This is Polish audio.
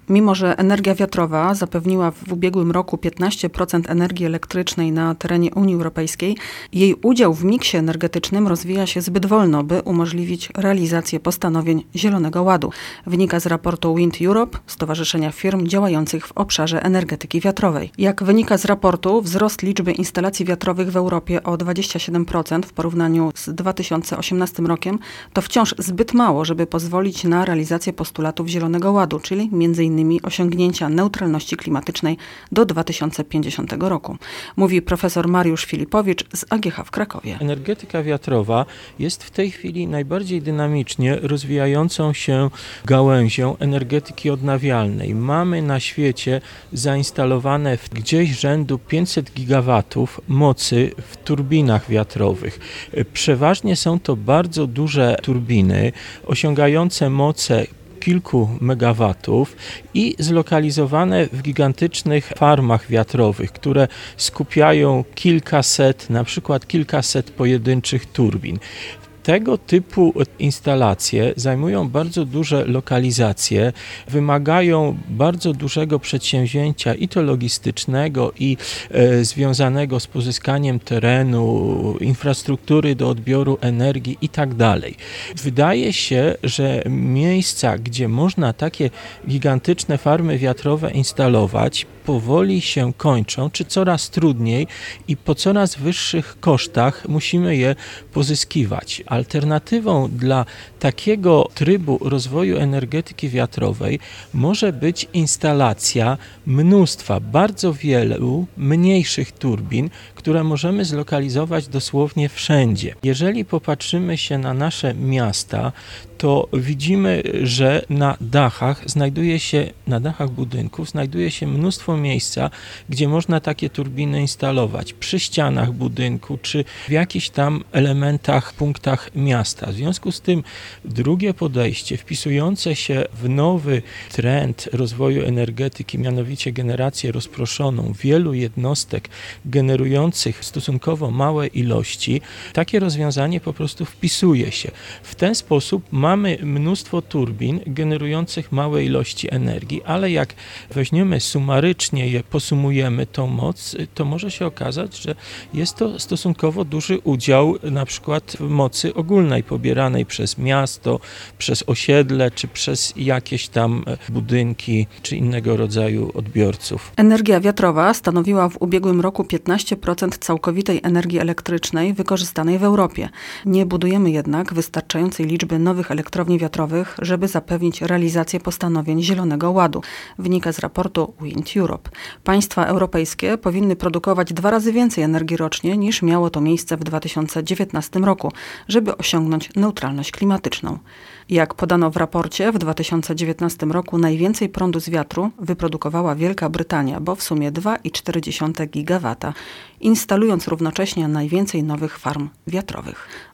Mimo że energia wiatrowa zapewniła w ubiegłym roku 15% energii elektrycznej na terenie Unii Europejskiej, jej udział w miksie energetycznym rozwija się zbyt wolno, by umożliwić realizację postanowień Zielonego Ładu. Wynika z raportu Wind Europe, Stowarzyszenia Firm Działających w Obszarze Energetyki Wiatrowej. Jak wynika z raportu, wzrost liczby instalacji wiatrowych w Europie o 27% w porównaniu z 2018 rokiem to wciąż zbyt mało, żeby pozwolić na realizację postulatów Zielonego Ładu, czyli m.in. osiągnięcia neutralności klimatycznej do 2050 roku. Mówi profesor Mariusz Filipowicz z AGH w Krakowie. Energetyka wiatrowa jest w tej chwili najbardziej dynamicznie rozwijającą się gałęzią energetyki odnawialnej. Mamy na świecie zainstalowane gdzieś rzędu 500 gigawatów mocy w turbinach wiatrowych. Przeważnie są to bardzo duże turbiny osiągające moce kilku megawatów i zlokalizowane w gigantycznych farmach wiatrowych, które skupiają na przykład kilkaset pojedynczych turbin. Tego typu instalacje zajmują bardzo duże lokalizacje, wymagają bardzo dużego przedsięwzięcia i to logistycznego, i związanego z pozyskaniem terenu, infrastruktury do odbioru energii i tak dalej. Wydaje się, że miejsca, gdzie można takie gigantyczne farmy wiatrowe instalować, powoli się kończą, czy coraz trudniej i po coraz wyższych kosztach musimy je pozyskiwać. Alternatywą dla takiego trybu rozwoju energetyki wiatrowej może być instalacja mnóstwa, bardzo wielu mniejszych turbin, które możemy zlokalizować dosłownie wszędzie. Jeżeli popatrzymy się na nasze miasta, to widzimy, że na dachach budynków znajduje się mnóstwo miejsca, gdzie można takie turbiny instalować, przy ścianach budynku, czy w jakichś tam elementach, punktach miasta. W związku z tym drugie podejście, wpisujące się w nowy trend rozwoju energetyki, mianowicie generację rozproszoną wielu jednostek generujących stosunkowo małe ilości, takie rozwiązanie po prostu wpisuje się. W ten sposób mamy mnóstwo turbin generujących małe ilości energii, ale jak weźmiemy sumarycznie posumujemy tą moc, to może się okazać, że jest to stosunkowo duży udział na przykład mocy ogólnej pobieranej przez miasto, przez osiedle, czy przez jakieś tam budynki, czy innego rodzaju odbiorców. Energia wiatrowa stanowiła w ubiegłym roku 15% całkowitej energii elektrycznej wykorzystanej w Europie. Nie budujemy jednak wystarczającej liczby nowych elektrowni wiatrowych, żeby zapewnić realizację postanowień Zielonego Ładu. Wynika z raportu Wind Europe. Państwa europejskie powinny produkować 2 razy więcej energii rocznie niż miało to miejsce w 2019 roku, żeby osiągnąć neutralność klimatyczną. Jak podano w raporcie, w 2019 roku najwięcej prądu z wiatru wyprodukowała Wielka Brytania, bo w sumie 2,4 gigawata, instalując równocześnie najwięcej nowych farm wiatrowych.